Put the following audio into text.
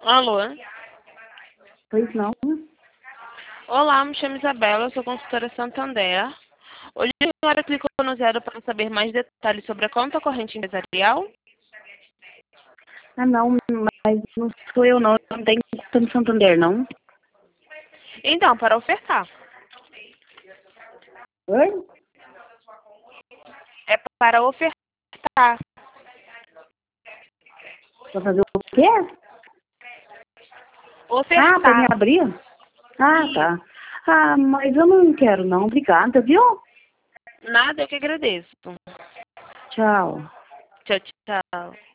Alô? Pois não? Olá, me chamo Isabela, eu sou consultora Santander. Hoje a senhora clicou no zero para saber mais detalhes sobre a conta corrente empresarial? Ah, não, mas não sou eu não. Eu não tenho conta no Santander, não. Então, para ofertar. Oi? É para ofertar. Pra fazer o quê? Ah, pra me Ofertar. abrir? Ah, tá. Ah, mas eu não quero não. Obrigada, viu? Nada, eu que agradeço. Tchau. Tchau, tchau.